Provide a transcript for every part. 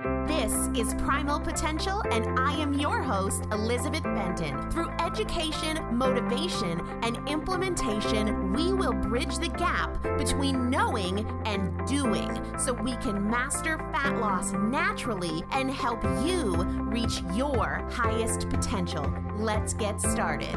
This is Primal Potential, and I am your host, Elizabeth Benton. Through education, motivation, and implementation, we will bridge the gap between knowing and doing so we can master fat loss naturally and help you reach your highest potential. Let's get started.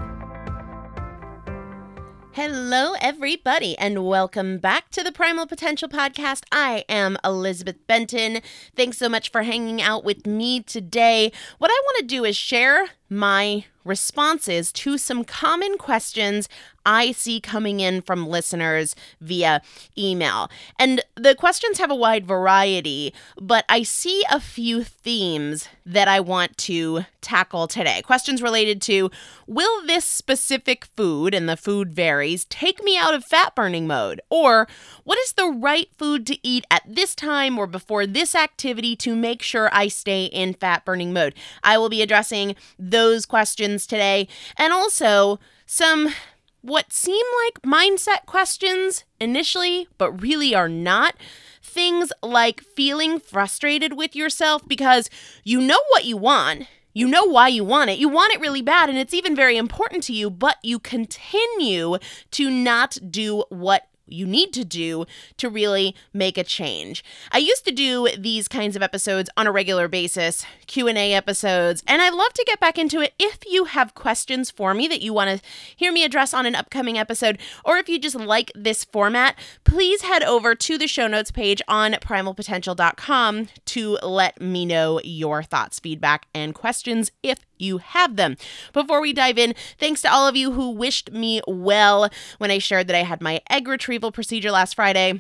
Hello, everybody, and welcome back to the Primal Potential Podcast. I am Elizabeth Benton. Thanks so much for hanging out with me today. What I want to do is share my responses to some common questions I see coming in from listeners via email. And the questions have a wide variety, but I see a few themes that I want to tackle today. Questions related to, will this specific food, and the food varies, take me out of fat burning mode? Or what is the right food to eat at this time or before this activity to make sure I stay in fat burning mode? I will be addressing those questions today, and also some what seem like mindset questions initially, but really are not. Things like feeling frustrated with yourself because you know what you want. You know why you want it. You want it really bad, and it's even very important to you, but you continue to not do what you need to do to really make a change. I used to do these kinds of episodes on a regular basis, Q&A episodes, and I'd love to get back into it. If you have questions for me that you want to hear me address on an upcoming episode, or if you just like this format, please head over to the show notes page on primalpotential.com to let me know your thoughts, feedback, and questions if you have them. Before we dive in, thanks to all of you who wished me well when I shared that I had my egg retrieval procedure last Friday.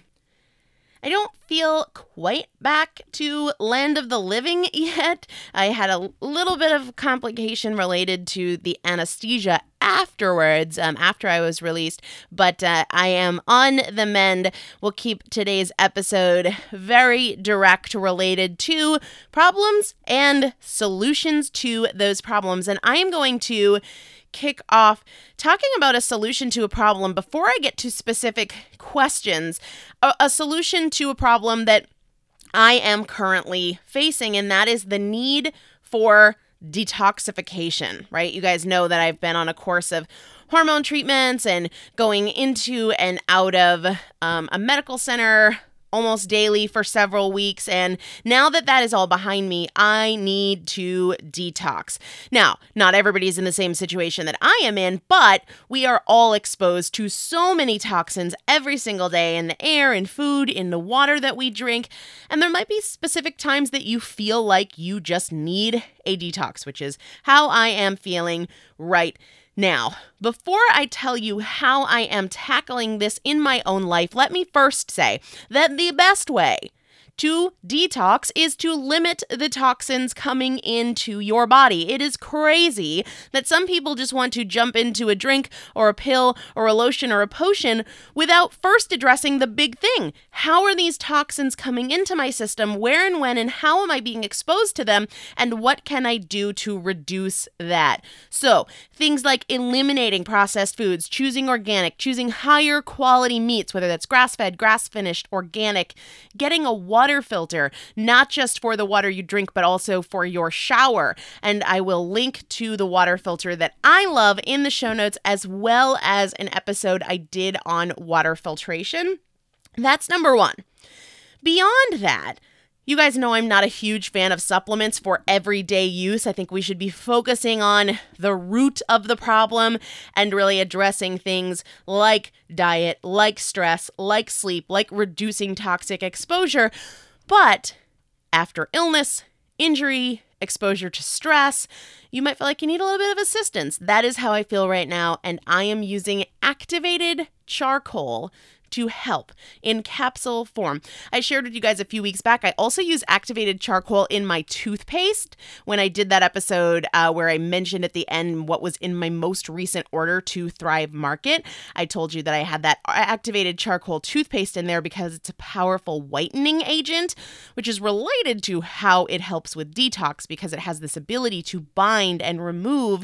I don't feel quite back to land of the living yet. I had a little bit of complication related to the anesthesia afterwards, after I was released, but I am on the mend. We'll keep today's episode very direct, related to problems and solutions to those problems. And I am going to kick off talking about a solution to a problem before I get to specific questions, a solution to a problem that I am currently facing, and that is the need for detoxification, right? You guys know that I've been on a course of hormone treatments and going into and out of a medical center almost daily for several weeks. And now that that is all behind me, I need to detox. Now, not everybody's in the same situation that I am in, but we are all exposed to so many toxins every single day in the air, in food, in the water that we drink. And there might be specific times that you feel like you just need a detox, which is how I am feeling right now. Before I tell you how I am tackling this in my own life, let me first say that the best way to detox is to limit the toxins coming into your body. It is crazy that some people just want to jump into a drink or a pill or a lotion or a potion without first addressing the big thing. How are these toxins coming into my system? Where and when and how am I being exposed to them? And what can I do to reduce that? So things like eliminating processed foods, choosing organic, choosing higher quality meats, whether that's grass-fed, grass-finished, organic, getting a water filter, not just for the water you drink, but also for your shower. And I will link to the water filter that I love in the show notes, as well as an episode I did on water filtration. That's number one. Beyond that, you guys know I'm not a huge fan of supplements for everyday use. I think we should be focusing on the root of the problem and really addressing things like diet, like stress, like sleep, like reducing toxic exposure. But after illness, injury, exposure to stress, you might feel like you need a little bit of assistance. That is how I feel right now, and I am using activated charcoal to help in capsule form. I shared with you guys a few weeks back, I also use activated charcoal in my toothpaste when I did that episode where I mentioned at the end what was in my most recent order to Thrive Market. I told you that I had that activated charcoal toothpaste in there because it's a powerful whitening agent, which is related to how it helps with detox because it has this ability to bind and remove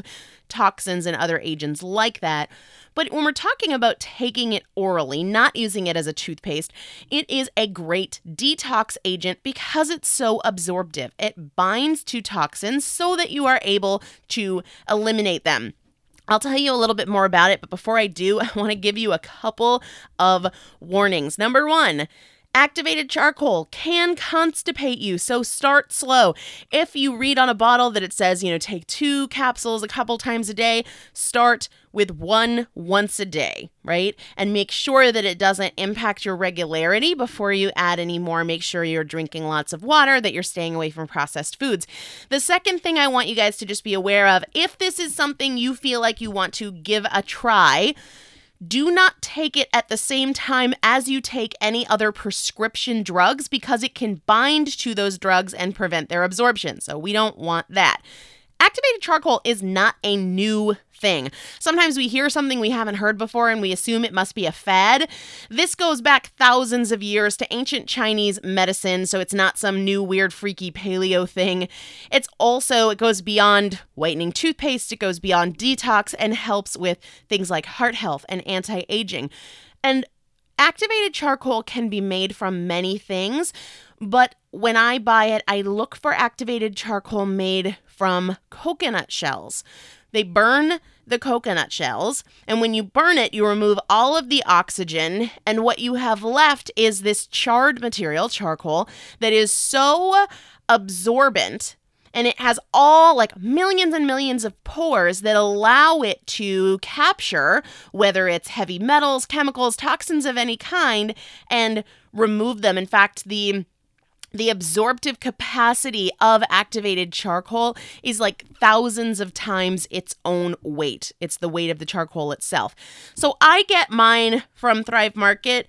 toxins and other agents like that. But when we're talking about taking it orally, not using it as a toothpaste, it is a great detox agent because it's so absorptive. It binds to toxins so that you are able to eliminate them. I'll tell you a little bit more about it, but before I do, I want to give you a couple of warnings. Number one, activated charcoal can constipate you, so start slow. If you read on a bottle that it says, take 2 capsules a couple times a day, start with 1 once a day, right? And make sure that it doesn't impact your regularity before you add any more. Make sure you're drinking lots of water, that you're staying away from processed foods. The second thing I want you guys to just be aware of, if this is something you feel like you want to give a try, do not take it at the same time as you take any other prescription drugs because it can bind to those drugs and prevent their absorption. So we don't want that. Activated charcoal is not a new thing. Sometimes we hear something we haven't heard before and we assume it must be a fad. This goes back thousands of years to ancient Chinese medicine, so it's not some new weird freaky paleo thing. It goes beyond whitening toothpaste, it goes beyond detox and helps with things like heart health and anti-aging. And activated charcoal can be made from many things, but when I buy it, I look for activated charcoal made from coconut shells. They burn the coconut shells, and when you burn it, you remove all of the oxygen, and what you have left is this charred material, charcoal, that is so absorbent, and it has all millions and millions of pores that allow it to capture, whether it's heavy metals, chemicals, toxins of any kind, and remove them. In fact, the absorptive capacity of activated charcoal is thousands of times its own weight. It's the weight of the charcoal itself. So I get mine from Thrive Market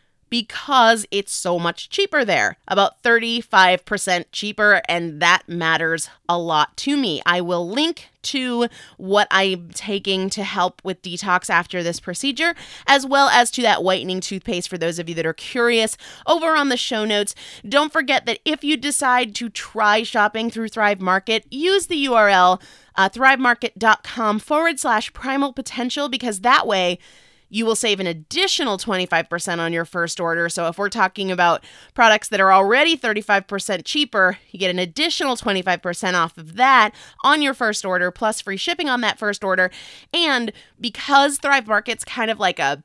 because it's so much cheaper there, about 35% cheaper, and that matters a lot to me. I will link to what I'm taking to help with detox after this procedure, as well as to that whitening toothpaste for those of you that are curious over on the show notes. Don't forget that if you decide to try shopping through Thrive Market, use the URL thrivemarket.com/primal potential, because that way you will save an additional 25% on your first order. So if we're talking about products that are already 35% cheaper, you get an additional 25% off of that on your first order, plus free shipping on that first order. And because Thrive Market's kind of like a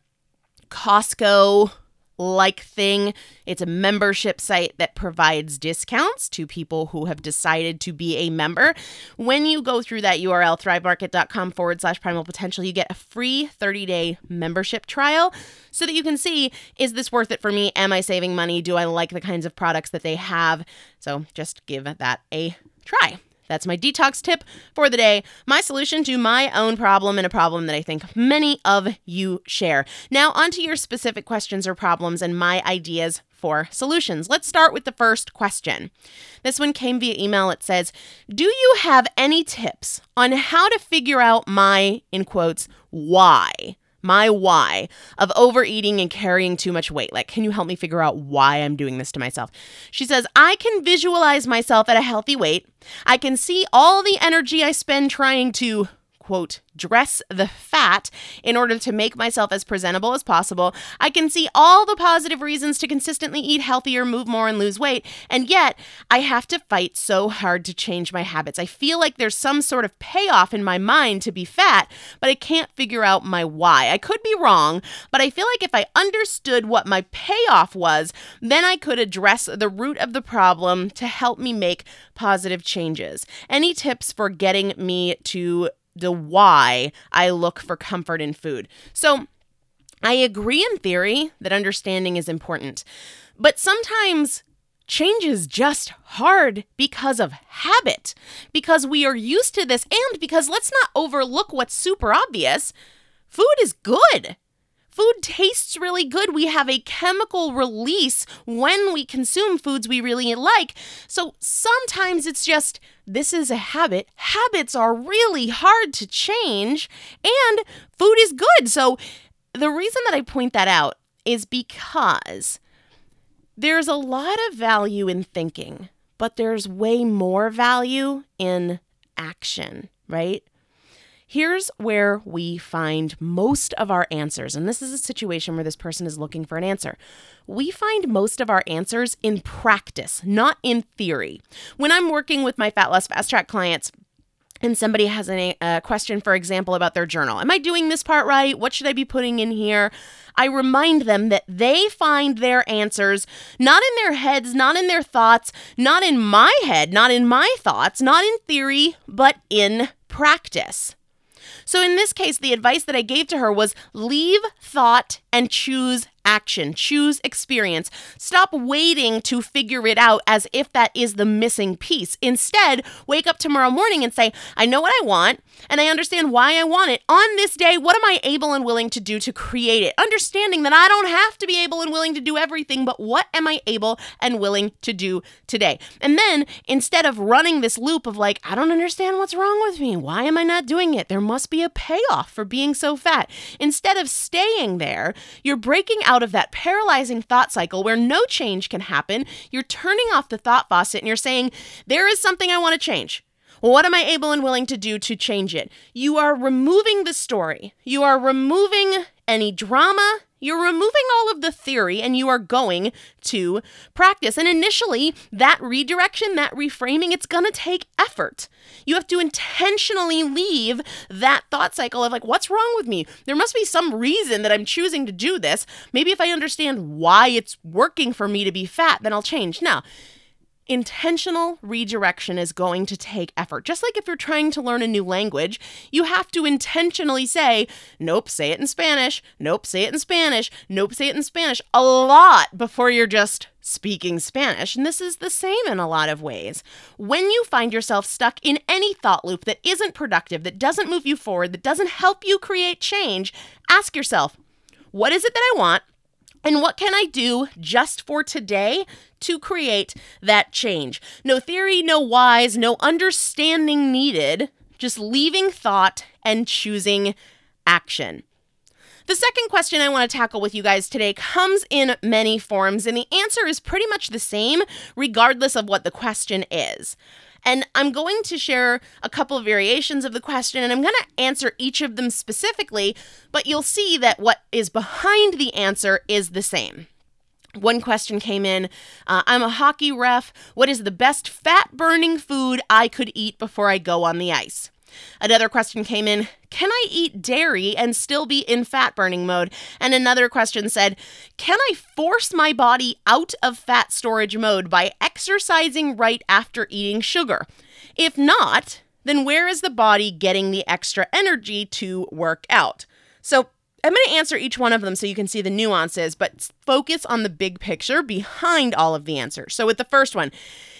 Costco-like thing, it's a membership site that provides discounts to people who have decided to be a member. When you go through that URL, thrivemarket.com/primal potential, you get a free 30-day membership trial so that you can see, is this worth it for me? Am I saving money? Do I like the kinds of products that they have? So just give that a try. That's my detox tip for the day, my solution to my own problem, and a problem that I think many of you share. Now, onto your specific questions or problems and my ideas for solutions. Let's start with the first question. This one came via email. It says, do you have any tips on how to figure out my, in quotes, why? My why of overeating and carrying too much weight. Can you help me figure out why I'm doing this to myself? She says, I can visualize myself at a healthy weight. I can see all the energy I spend trying to, quote, dress the fat in order to make myself as presentable as possible. I can see all the positive reasons to consistently eat healthier, move more, and lose weight. And yet I have to fight so hard to change my habits. I feel like there's some sort of payoff in my mind to be fat, but I can't figure out my why. I could be wrong, but I feel like if I understood what my payoff was, then I could address the root of the problem to help me make positive changes. Any tips for getting me to the why I look for comfort in food? So I agree in theory that understanding is important, but sometimes change is just hard because of habit, because we are used to this, and because, let's not overlook what's super obvious, food is good. Food tastes really good. We have a chemical release when we consume foods we really like. So sometimes it's just, this is a habit. Habits are really hard to change, and food is good. So the reason that I point that out is because there's a lot of value in thinking, but there's way more value in action, right? Here's where we find most of our answers. And this is a situation where this person is looking for an answer. We find most of our answers in practice, not in theory. When I'm working with my Fat Loss Fast Track clients, and somebody has a question, for example, about their journal. Am I doing this part right? What should I be putting in here? I remind them that they find their answers not in their heads, not in their thoughts, not in my head, not in my thoughts, not in theory, but in practice. So in this case, the advice that I gave to her was leave thought and choose action, choose experience. Stop waiting to figure it out as if that is the missing piece. Instead, wake up tomorrow morning and say, I know what I want, and I understand why I want it. On this day, what am I able and willing to do to create it? Understanding that I don't have to be able and willing to do everything, but what am I able and willing to do today? And then, instead of running this loop of like, I don't understand what's wrong with me. Why am I not doing it? There must be a payoff for being so fat. Instead of staying there, you're breaking out of that paralyzing thought cycle where no change can happen. You're turning off the thought faucet and you're saying, there is something I want to change. Well, what am I able and willing to do to change it? You are removing the story. You are removing any drama. You're removing all of the theory and you are going to practice. And initially, that redirection, that reframing, it's going to take effort. You have to intentionally leave that thought cycle of like, what's wrong with me? There must be some reason that I'm choosing to do this. Maybe if I understand why it's working for me to be fat, then I'll change. Now, intentional redirection is going to take effort. Just like if you're trying to learn a new language, you have to intentionally say, nope, say it in Spanish. Nope, say it in Spanish. Nope, say it in Spanish a lot before you're just speaking Spanish. And this is the same in a lot of ways. When you find yourself stuck in any thought loop that isn't productive, that doesn't move you forward, that doesn't help you create change, ask yourself, what is it that I want? And what can I do just for today to create that change? No theory, no whys, no understanding needed, just leaving thought and choosing action. The second question I want to tackle with you guys today comes in many forms, and the answer is pretty much the same regardless of what the question is. And I'm going to share a couple of variations of the question, and I'm going to answer each of them specifically, but you'll see that what is behind the answer is the same. One question came in, I'm a hockey ref. What is the best fat-burning food I could eat before I go on the ice? Another question came in, can I eat dairy and still be in fat-burning mode? And another question said, can I force my body out of fat storage mode by exercising right after eating sugar? If not, then where is the body getting the extra energy to work out? So I'm going to answer each one of them so you can see the nuances, but focus on the big picture behind all of the answers. So with the first one,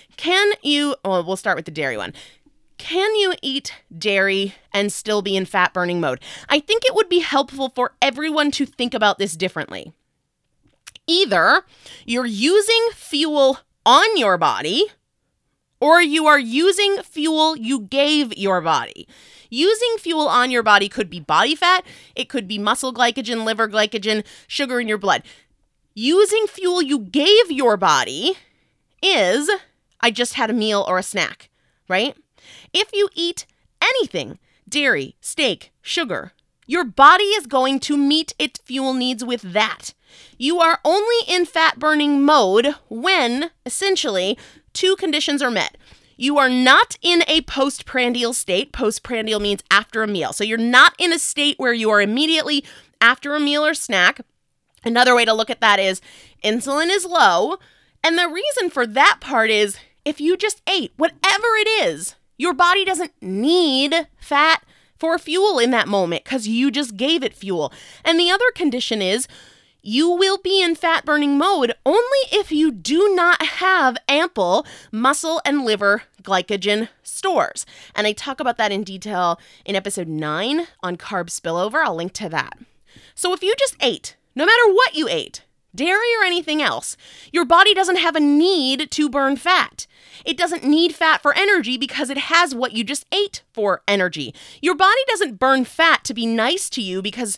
we'll start with the dairy one. Can you eat dairy and still be in fat burning mode? I think it would be helpful for everyone to think about this differently. Either you're using fuel on your body or you are using fuel you gave your body. Using fuel on your body could be body fat, it could be muscle glycogen, liver glycogen, sugar in your blood. Using fuel you gave your body is, I just had a meal or a snack, right? If you eat anything, dairy, steak, sugar, your body is going to meet its fuel needs with that. You are only in fat burning mode when, essentially, two conditions are met. You are not in a postprandial state. Postprandial means after a meal. So you're not in a state where you are immediately after a meal or snack. Another way to look at that is insulin is low. And the reason for that part is if you just ate whatever it is, your body doesn't need fat for fuel in that moment because you just gave it fuel. And the other condition is you will be in fat burning mode only if you do not have ample muscle and liver glycogen stores. And I talk about that in detail in episode 9 on carb spillover. I'll link to that. So if you just ate, no matter what you ate, dairy or anything else, your body doesn't have a need to burn fat. It doesn't need fat for energy because it has what you just ate for energy. Your body doesn't burn fat to be nice to you because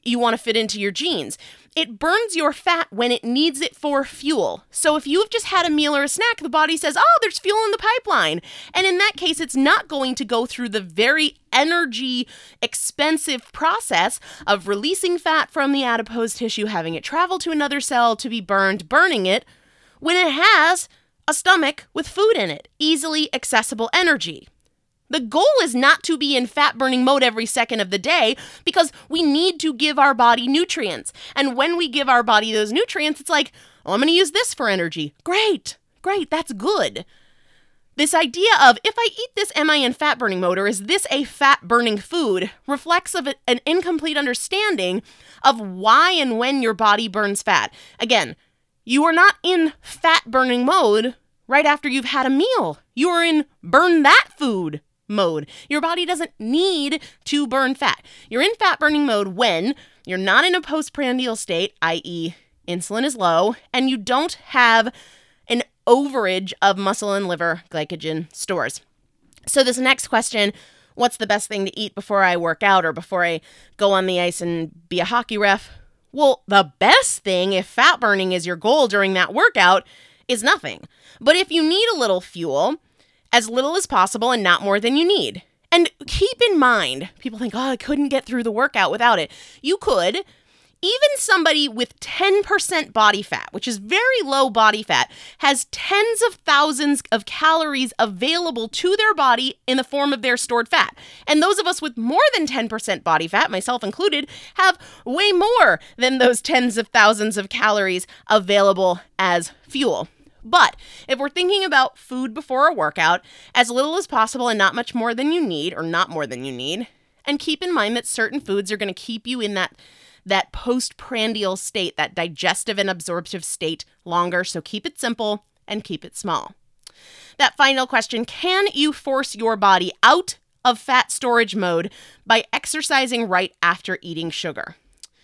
you want to fit into your jeans. It burns your fat when it needs it for fuel. So if you've just had a meal or a snack, the body says, oh, there's fuel in the pipeline. And in that case, it's not going to go through the very energy expensive process of releasing fat from the adipose tissue, having it travel to another cell to be burned, burning it, when it has a stomach with food in it, easily accessible energy. The goal is not to be in fat-burning mode every second of the day because we need to give our body nutrients. And when we give our body those nutrients, it's like, oh, I'm going to use this for energy. Great, that's good. This idea of, if I eat this, am I in fat-burning mode, or is this a fat-burning food, reflects of an incomplete understanding of why and when your body burns fat. Again, you are not in fat-burning mode right after you've had a meal. You are in burn that food mode. Your body doesn't need to burn fat. You're in fat burning mode when you're not in a postprandial state, i.e. insulin is low, and you don't have an overage of muscle and liver glycogen stores. So this next question, what's the best thing to eat before I work out or before I go on the ice and be a hockey ref? Well, the best thing, if fat burning is your goal during that workout, is nothing. But if you need a little fuel, as little as possible and not more than you need. And keep in mind, people think, oh, I couldn't get through the workout without it. You could. Even somebody with 10% body fat, which is very low body fat, has tens of thousands of calories available to their body in the form of their stored fat. And those of us with more than 10% body fat, myself included, have way more than those tens of thousands of calories available as fuel. But if we're thinking about food before a workout, as little as possible and not much more than you need, or not more than you need, and keep in mind that certain foods are going to keep you in that postprandial state, that digestive and absorptive state longer, so keep it simple and keep it small. That final question, can you force your body out of fat storage mode by exercising right after eating sugar?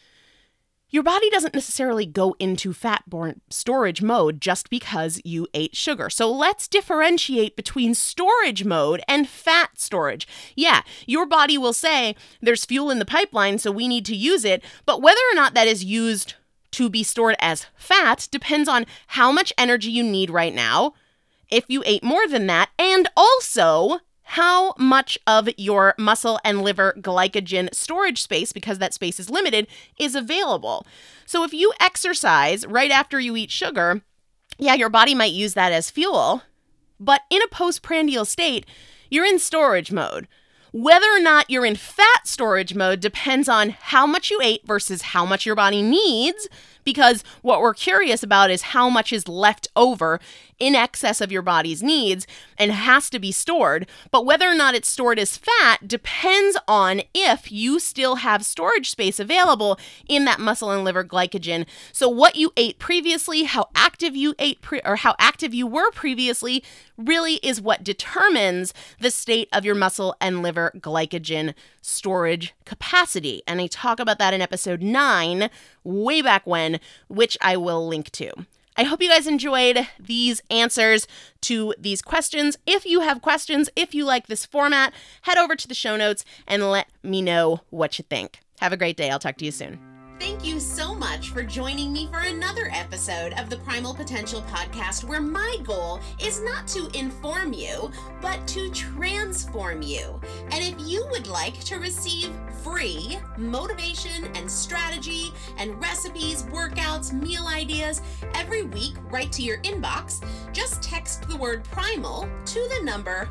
Your body doesn't necessarily go into fat-borne storage mode just because you ate sugar. So let's differentiate between storage mode and fat storage. Yeah, your body will say there's fuel in the pipeline, so we need to use it. But whether or not that is used to be stored as fat depends on how much energy you need right now, if you ate more than that, and also how much of your muscle and liver glycogen storage space, because that space is limited, is available. So if you exercise right after you eat sugar, yeah, your body might use that as fuel, but in a postprandial state, you're in storage mode. Whether or not you're in fat storage mode depends on how much you ate versus how much your body needs, because what we're curious about is how much is left over in excess of your body's needs and has to be stored. But whether or not it's stored as fat depends on if you still have storage space available in that muscle and liver glycogen. So what you ate previously, how active you ate or how active you were previously really is what determines the state of your muscle and liver glycogen storage capacity. And I talk about that in episode 9, way back when, which I will link to. I hope you guys enjoyed these answers to these questions. If you have questions, if you like this format, head over to the show notes and let me know what you think. Have a great day. I'll talk to you soon. Thank you so much for joining me for another episode of the Primal Potential Podcast, where my goal is not to inform you, but to transform you. And if you would like to receive free motivation and strategy and recipes, workouts, meal ideas every week right to your inbox, just text the word primal to the number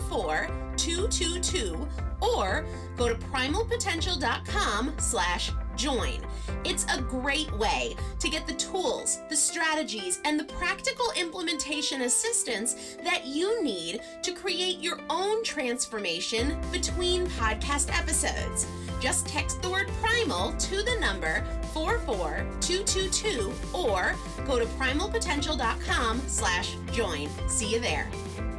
44222 or go to primalpotential.com/join. It's a great way to get the tools, the strategies, and the practical implementation assistance that you need to create your own transformation between podcast episodes. Just text the word primal to the number 44222 or go to primalpotential.com/join. See you there.